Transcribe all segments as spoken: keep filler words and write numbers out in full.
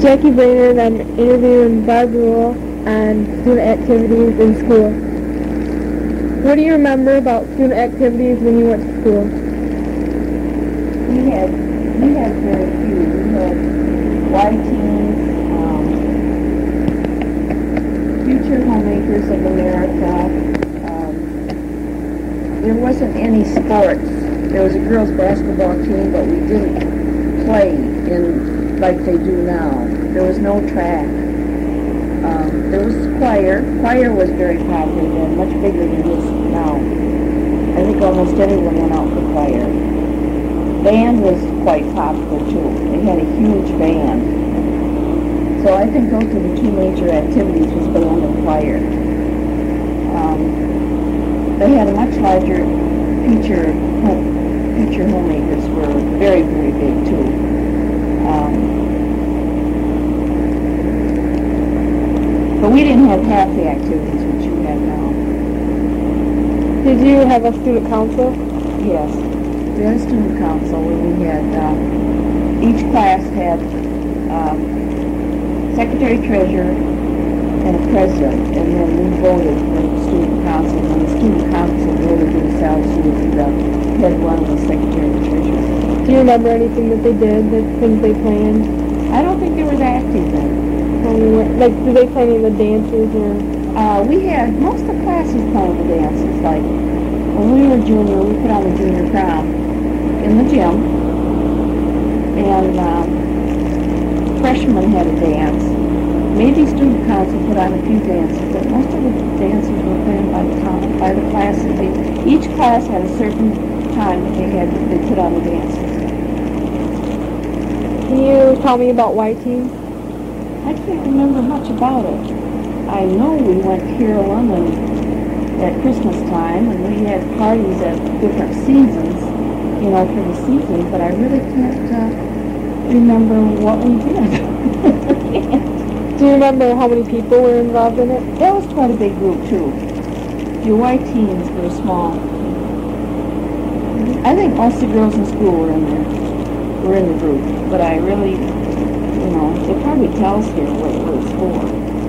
Jackie Brainerd. I'm interviewing Barb Rule on student activities in school. What do you remember about student activities when you went to school? We had we had very few. We had Y Teens, um, Future Homemakers of America. Um, there wasn't any sports. There was a girls' basketball team, but we didn't play in like they do now. There was no track. Um, there was choir. Choir was very popular then, much bigger than it is now. I think almost everyone went out for choir. Band was quite popular too. They had a huge band. So I think those were the two major activities, was band and choir. Um, they had a much larger feature. Home, feature homemakers were very, very big too. Um, but we didn't have half the activities which you have now. Did you have a student council? Yes. We had a student council where we had, um, each class had um, secretary treasurer and a president, and then we voted for the student council, and the student council voted themselves who was the head one of the secretary and treasurer. Do you remember anything that they did, the things they planned? I don't think they were that active then. Like, did they play any of the dances or? Uh, we had, most of the classes playing the dances, like, when we were junior, we put on the junior prom in the gym, and um, freshmen had a dance. Maybe student council put on a few dances, but most of the dances were planned by the, by the classes. They, each class had a certain time that they had, they put on the dances. Can you tell me about Y Team? I can't remember much about it. I know we went caroling at Christmas time, and we had parties at different seasons, you know, for the season, but I really can't uh, remember what we did. Do you remember how many people were involved in it? That was quite a big group, too. Your white teens were small. I think most of the girls in school were in there, were in the group, but I really, you know, it probably tells here what it was for.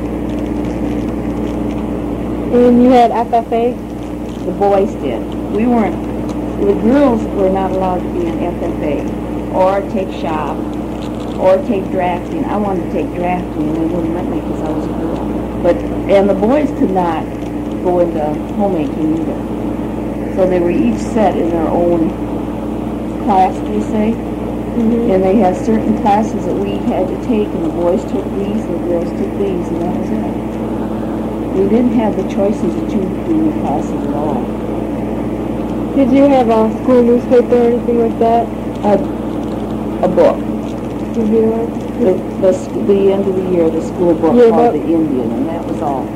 And you had F F A? The boys did. We weren't, the girls were not allowed to be in F F A, or take shop, or take drafting. I wanted to take drafting, and they wouldn't let me because I was a girl. But, and the boys could not go into homemaking either. So they were each set in their own class, they say. Mm-hmm. And they had certain classes that we had to take, and the boys took these, and the girls took these, and that was it. We didn't have the choices to choose between the classes at all. Did you have a school newspaper or anything like that? A, a book. Did you like? The, the, the end of the year, the school book yeah, called but, The Indian, and that was all.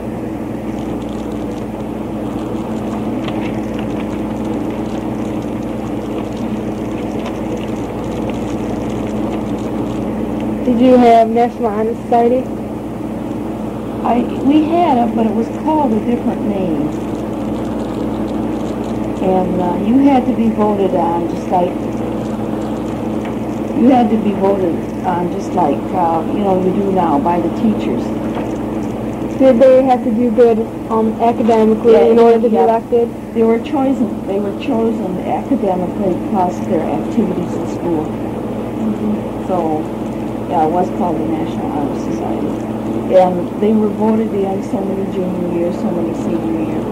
Did you have National Honor Society? I, we had it, but it was called a different name. And uh, you had to be voted on just like, you had to be voted on just like, uh, you know, you do now by the teachers. Did they have to do good um, academically Yeah, in order to yeah. be elected? They were chosen, they were chosen academically plus their activities in school. Mm-hmm. So, yeah, it was called the National Honor Society. And they were voted in so many junior years, so many senior years.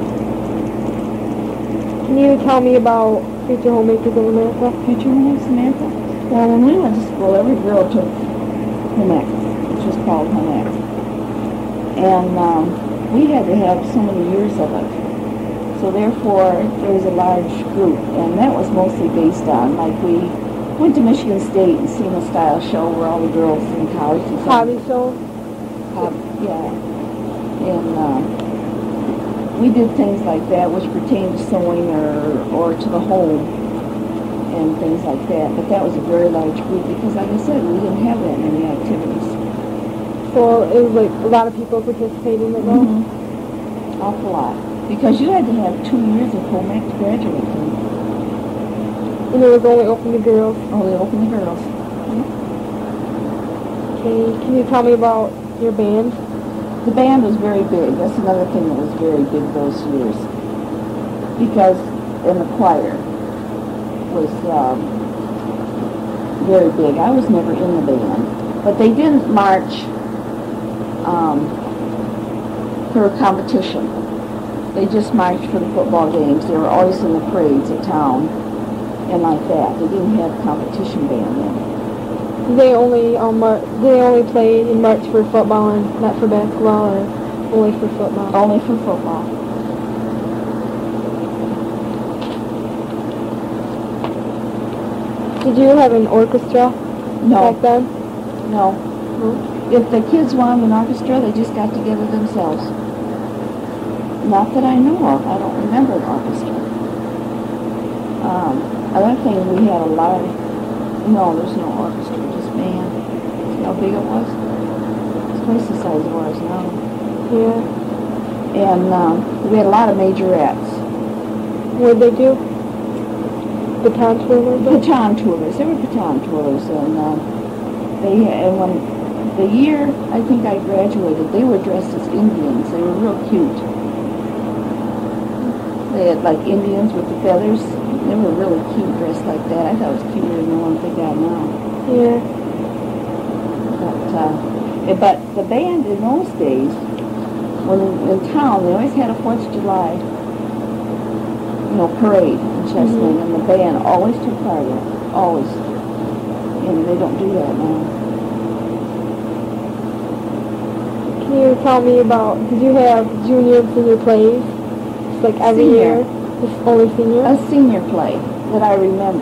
Can you tell me about Future Homemakers of America? Future Homemakers of America? Well, when we went to school, every girl took home ec, which was called home ec. And um, we had to have so many years of it. So therefore, there was a large group, and that was mostly based on, like we went to Michigan State and seen a style show where all the girls in college and Hobby show? Uh, yeah. And uh, we did things like that which pertained to sewing or, or to the home and things like that. But that was a very large group because, like I said, we didn't have that many activities. So it was like a lot of people participating in it though? Mm-hmm. Awful lot. Because you had to have two years of home ec to graduate from. And it was only open to girls? Only open to girls. Okay, can you tell me about your band? The band was very big. That's another thing that was very big those years. Because, and the choir was um, very big. I was never in the band. But they didn't march um, for a competition. They just marched for the football games. They were always in the parades of town and like that. They didn't have a competition band then. They only um, mar- they only played and marched for football and not for basketball, or only for football? Only for football. Did you have an orchestra No. back then? No. No. If the kids wanted an orchestra, they just got together themselves. Not that I know of. I don't remember an orchestra. Um, another thing, we had a lot of... No, there's no orchestra, just band. See how big it was? It's twice the size of ours now. Yeah. And um, we had a lot of majorettes. What did they do? Baton twirlers? Baton twirlers. They were baton twirlers. And uh, they and when the year I think I graduated, they were dressed as Indians. They were real cute. They had like Indians with the feathers. They were really cute dressed like that. I thought it was cuter than the ones they got now. Yeah. But, uh, eh, but the band in those days, when in town, they always had a fourth of July, you know, parade in Chesaning, mm-hmm. and the band always took part in it. Always. And they don't do that now. Can you tell me about, did you have junior and senior plays? Just like every Senior. year? Just only senior? A senior play that I remember.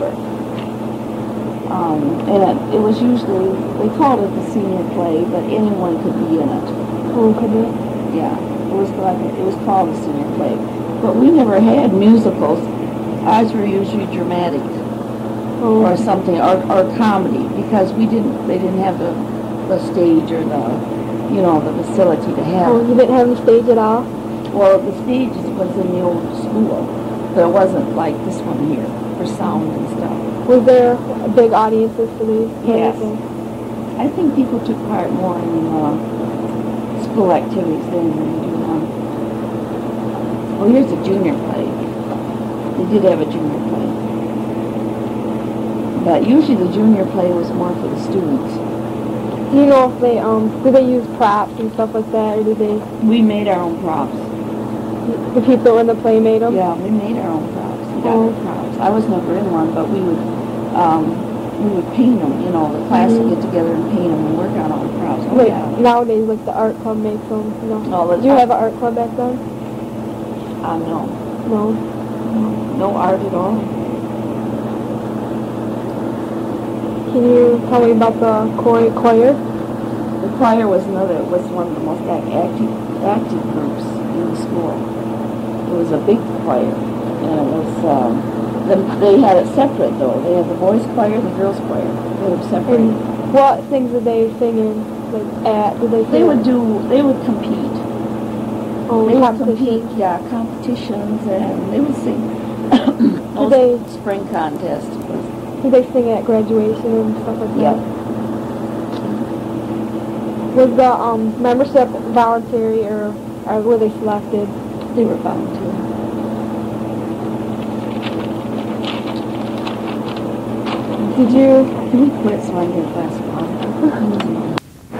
Um, and it, it was usually, they called it the senior play, but anyone could be in it. Oh, could they? Yeah, it was like it was called the senior play. But we never had musicals. Ours were usually dramatic Oh. or something, or, or comedy, because we didn't, they didn't have the, the stage or the, you know, the facility to have. Oh, you didn't have the stage at all? Well, the stage was in the old school. But it wasn't like this one here for sound and stuff. Was there big audiences for these plays? Yes. I think people took part more in uh, school activities than they do now. Well, here's a junior play. They did have a junior play. But usually the junior play was more for the students. Do you know if they, um, do they use props and stuff like that, or do they, We made our own props. the people in the play made them? Yeah, we made our own props. We got Oh. our props. I was never in one, but we would, um, we would paint them. You know, the class Mhm. would get together and paint them and work on our own props. Oh, Like, yeah. nowadays, like the art club makes them, you know. Oh, the Did you art- have an art club back then? Uh, no, No. no art at all. Can you tell me about the choi- choir? The choir was another, was one of the most ac- active, active groups in the school. It was a big choir, and it was, um, the, they had it separate though. They had the boys' choir and the girls' choir. They were separate. And what things did they sing in? Like, at, did they sing? They would do, they would compete. Oh, They would competitions? compete, yeah, competitions, and they would sing. Did they, Spring contest was, did they sing at graduation and stuff like that? yeah. Was the um, membership voluntary, or, or were they selected? They were volunteer. Did you, Can we quit so I can get a glass of water?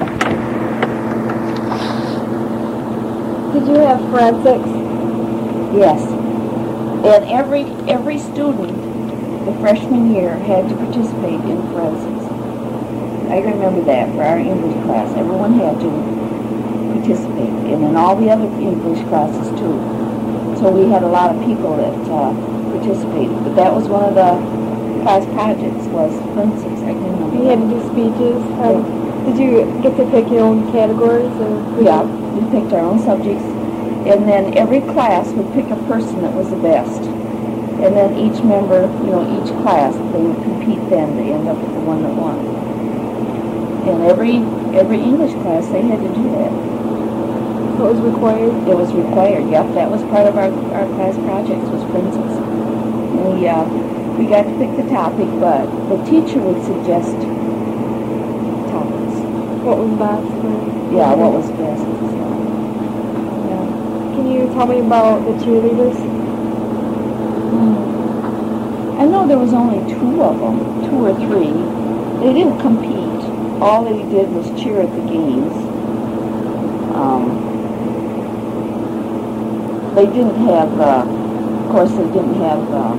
did you have forensics? Yes. And every every student, the freshman year, had to participate in forensics. I remember that for our English class. Everyone had to participate, and in all the other English classes too. So we had a lot of people that uh, participated. But that was one of the class projects, was forensics. I can remember. You had to do speeches. Um, did you get to pick your own categories? Or Yeah, we picked our own subjects, and then every class would pick a person that was the best. And then each member, you know, each class, they would compete then to end up with the one that won. And every every English class, they had to do that. So it was required? It was required, yep. That was part of our, our class projects, was forensics. We, uh, we got to pick the topic, but the teacher would suggest topics. What was best for Yeah, what was best. So, yeah. Can you tell me about the cheerleaders? Hmm. I know there was only two of them, two or three. They didn't compete. All they did was cheer at the games. Um, they didn't have, uh, of course, they didn't have uh,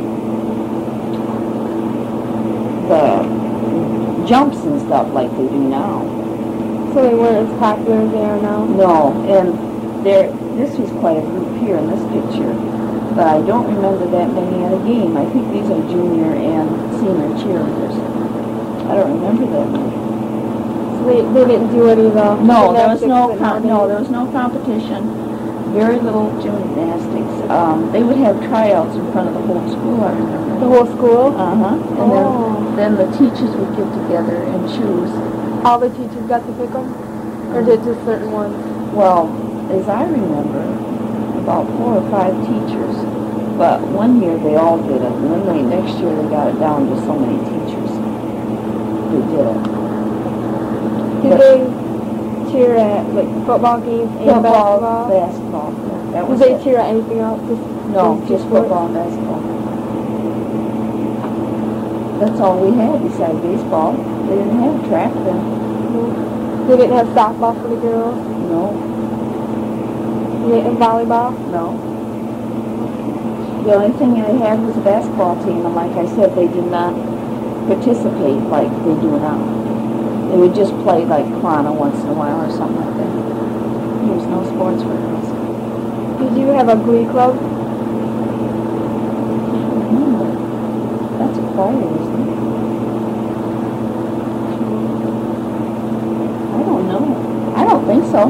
the jumps and stuff like they do now. So they weren't as popular as they are now? No, and there, this was quite a group here in this picture, but I don't remember that many at a game. I think these are junior and senior cheerleaders. I don't remember that many. So they, they didn't do any of the No, there was no gymnastics com- that no, there was no competition. Very little gymnastics. Um, they would have tryouts in front of the whole school, I remember. The whole school? Uh-huh. And Oh. then, then the teachers would get together and choose. All the teachers got to pick them? Or did just certain ones? Well, as I remember, about four or five teachers. But one year they all did it, and then they, next year they got it down to so many teachers who did it. Did But they cheer at like football games and football, basketball? basketball. Yeah, that Did was they it. cheer at anything else? Just No, those two just sports? football and basketball. That's all we had besides baseball. They didn't have track then. No. They didn't have softball for the girls? No, They didn't have volleyball? no. The only thing they had was a basketball team, and like I said, they did not participate like they do now. They would just play like Klana once in a while or something like that. There was no sports for girls. Did you have a glee club? Remember, that's a choir, isn't it? I don't know. I don't think so.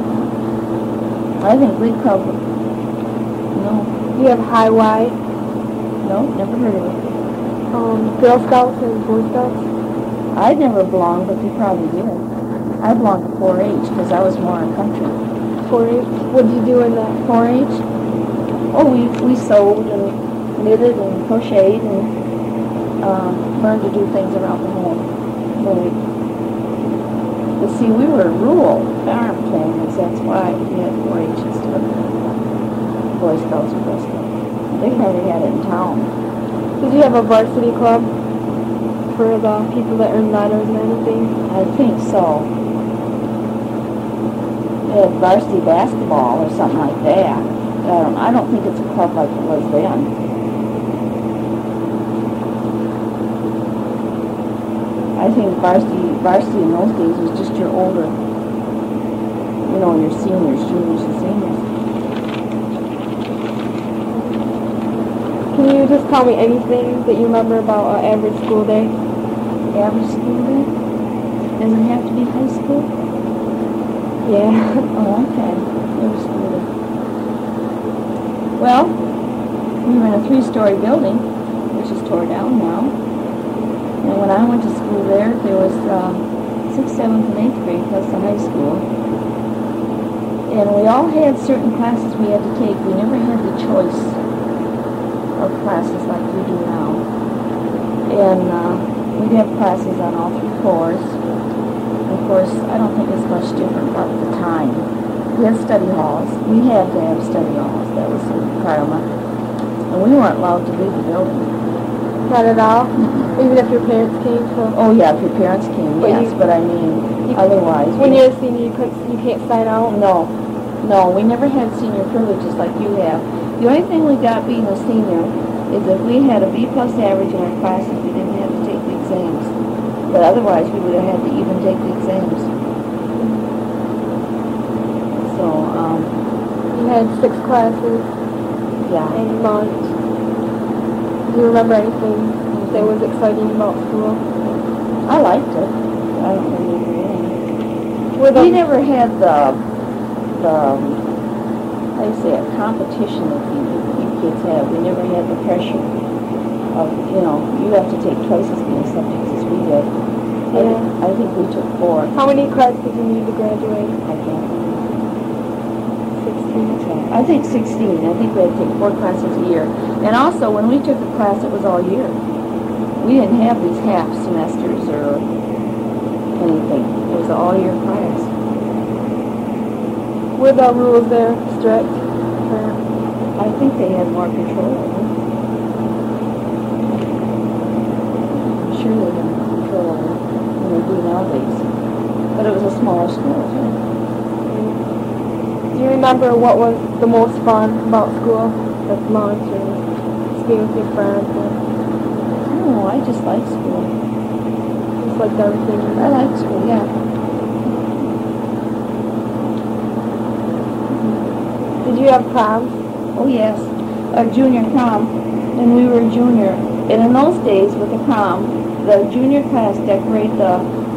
I think Glee Club, no, Do you have high Y? no, never heard of it. Um, Girl Scouts and Boy Scouts? I never belonged, but they probably did. I belonged to four H because I was more in country. four H? What did you do in that? four H? Oh, we, we sewed and knitted and crocheted and um, learned to do things around the home. When we, but see, we were rural farm families, that's why we had four H instead of Boy Scouts or Girl Scouts. They probably had it in town. Did you have a varsity club for the people that earned letters and anything? I think so. They had varsity basketball or something like that. I don't, I don't think it's a club like it was then. I think varsity, varsity in those days was just your older, you know, your seniors, juniors and seniors. Can you just tell me anything that you remember about an average school day? Average school day? Does it have to be high school? Yeah. Oh, okay. Average school day. Well, we were in a three-story building, which is tore down now. And when I went to school there, there was uh, sixth, seventh, and eighth grade plus the high school. And we all had certain classes we had to take. We never had the choice of classes like we do now. And uh, we'd have classes on all three floors. Of course, I don't think it's much different about the time. We had study halls. We had to have study halls. That was a requirement. And we weren't allowed to leave the building. Not at all? Even if your parents came to... Oh yeah, if your parents came, But yes. you- But I mean, you- otherwise... When we- you're a senior, you, couldn't, you can't sign out? No. No, we never had senior privileges like you have. The only thing we got being a senior is if we had a B plus average in our classes, we didn't have to take the exams. But otherwise, we would have had to even take the exams. So, um, You had six classes yeah. and lunch. Do you remember anything that was exciting about school? I liked it. I don't remember anything. Were We the, never had the, the, how do you say it, competition that you, you kids have. We never had the pressure of, you know, you have to take twice as many subjects as we did. I, Yeah. I think we took four. How many classes did you need to graduate? I can't remember. sixteen. I think sixteen. I think we had to take four classes a year. And also, when we took a class, it was all year. We didn't have these half semesters or anything. It was an all-year class. Were the rules there strict? Or I think they had more control of it. I'm sure they had more control of it than they do nowadays. But it was a smaller school, too. do you remember what was the most fun about school? Like lunch or just being with your friends? Or I don't know, I just like school. just like everything? I like school, yeah. Did you have proms? Oh, yes. A junior prom, when we were junior. And in those days, with the prom, the junior class decorated the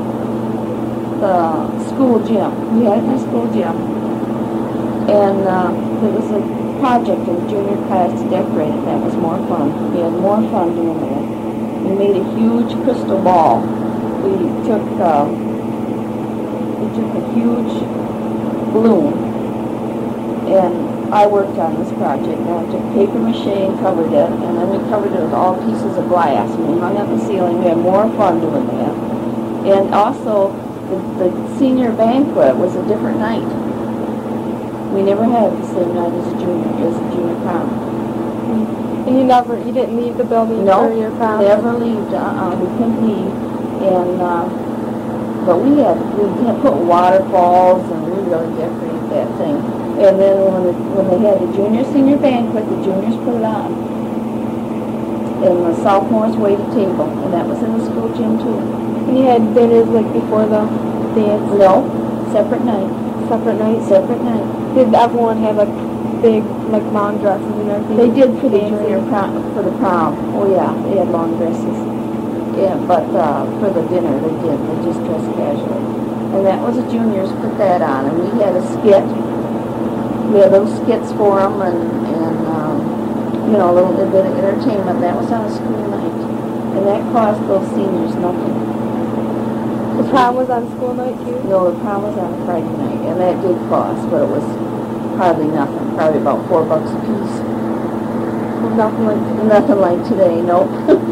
the school gym. We had the school gym. And uh, there was a project in the junior class to decorate it. That was more fun. We had more fun doing that. We made a huge crystal ball. We took uh, we took a huge balloon, and I worked on this project. And I took paper mache and covered it, and then we covered it with all pieces of glass. And we hung it on the ceiling. We had more fun doing that. And also, the, the senior banquet was a different night. We never had the same night as a junior, as a junior prom. And you never, you didn't leave the building No, for your prom? never leave. Uh-uh, we couldn't leave. And, uh, but we had, we had put waterfalls, and we really decorated that thing. And then when, the, when they had the junior senior banquet, the juniors put it on. And the sophomores waited table, and that was in the school gym too. And you had dinners like before the dance? No, separate night. Separate nights? Separate night. Did everyone have like big, like long dresses and everything? They did for the Dancing? junior prom, for the prom. Oh yeah, they had long dresses. Yeah, but uh, for the dinner they did. They just dressed casually. And that was the juniors put that on, and we had a skit. We had little skits for them, and and um, you know, a little bit of entertainment. That was on a school night, and that cost those seniors nothing. The prom was on school night too? No, the prom was on a Friday night, and that did cost, but it was hardly nothing. Probably about four bucks a piece. Nothing like Nothing like today, nope.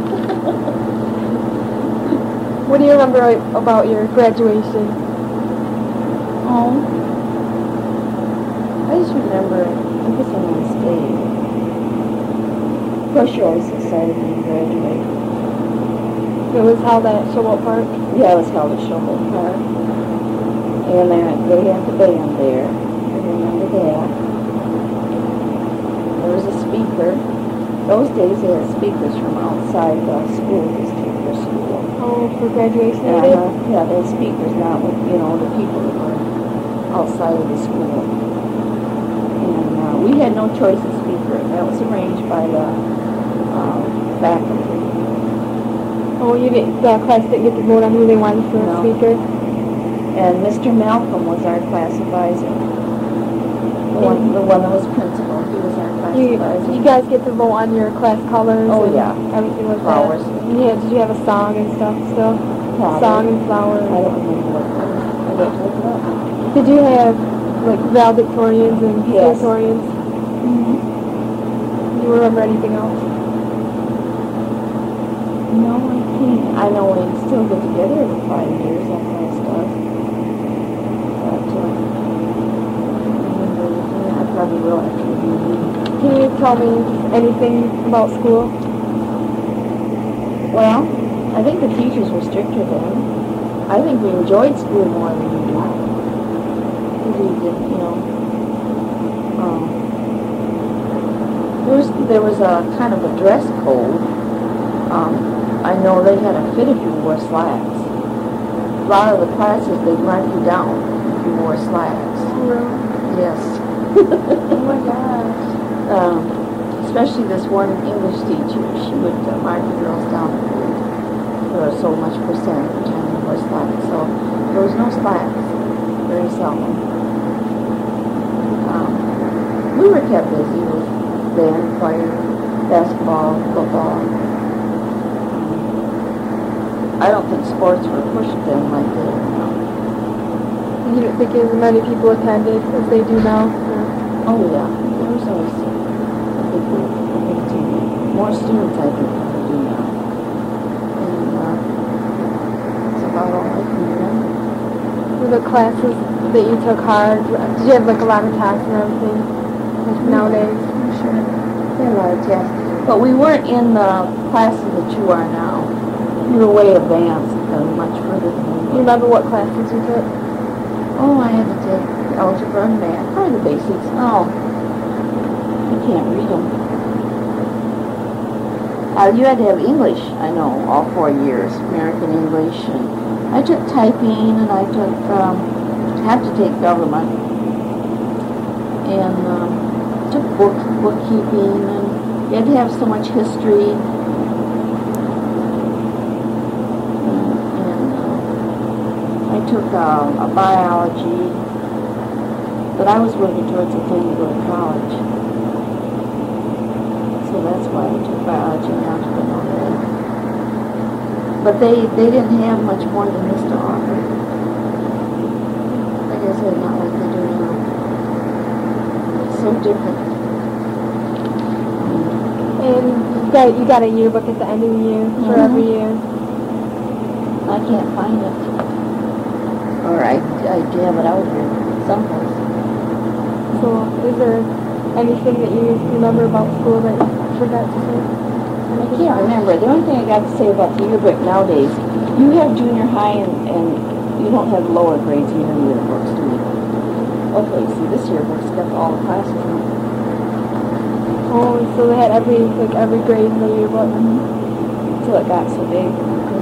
What do you remember like, about your graduation? Oh. I just remember, I guess I'm on stage. Of course, you're always excited when you graduate. It was held at Showboat Park? Yeah, it was held at Showboat Park. And uh, they had the band there. I remember that. There was a speaker. Those days they had speakers from outside the school district or school. Oh, for graduation Uh, day? yeah, they had speakers, not with, you know, the people that were outside of the school. And uh, we had no choice of speaker. That was arranged by the um, faculty. Oh, you didn't, the class didn't get to vote on who they wanted for No. a speaker? And Mister Malcolm was our class advisor. The one, the one that was principal. He was our class You, advisor. you guys get to vote on your class colors Oh, and yeah. everything like Flowers. that? Yeah, did you have a song and stuff still? Probably. Song and flowers? I don't remember what it was. I didn't look it up. Did you have like valedictorians and Yes. salutatorians? Mm-hmm. Do you remember anything else? No, I can't. I know we still get together every five years, that kind of stuff. But, uh, I probably will after the meeting. Can you tell me anything about school? Well, I think the teachers were stricter then. I think we enjoyed school more than we do. We did, you know. Um, there was there was a kind of a dress code. Um, I know they had a fit if you wore slacks. A lot of the classes they'd mark you down if you wore slacks. Really? Yes. Oh my gosh. Um, especially this one English teacher, she would uh, mark the girls down for so much percent every time they wore slacks. So there was no slacks, very seldom. Um, we were kept busy with band, choir, basketball, football. I don't think sports were pushed then like they are now. You don't think as many people attended as they do now? Or? Oh yeah, there was always a big group, a big team. More students I think than they do now. And uh, that's about all I can remember. classes that you took hard? Did you have like a lot of tests and everything? Like nowadays? Sure. We had a lot of tests. But we weren't in the classes that you are now. You were way advanced, uh, much further than we Do you were. remember what classes you took? Oh, I had to take algebra and math. Probably the basics. Oh, I can't read them. Uh, you had to have English, I know, all four years, American English. And I took typing, and I took, um, have to take government. And um, took book bookkeeping, and you had to have so much history. And, and uh, I took uh, a biology, but I was working towards a thing to go to college. So that's why I took biology and algebra and all that. But they, they didn't have much more than this to offer. Like I said, not like they do now. It's so different. And you got, you got a yearbook at the end of the year for Mhm. every year. I can't find it. Or I, I have it out here someplace. So is there anything that you remember about school that you forgot to say? I can't remember. The only thing I got to say about the yearbook nowadays, you have junior high and, and you don't have lower grades in your yearbooks, do you? Okay, see, this yearbook's got all the classes in it. Oh, so they had every like every grade in the yearbook. Until it got so big.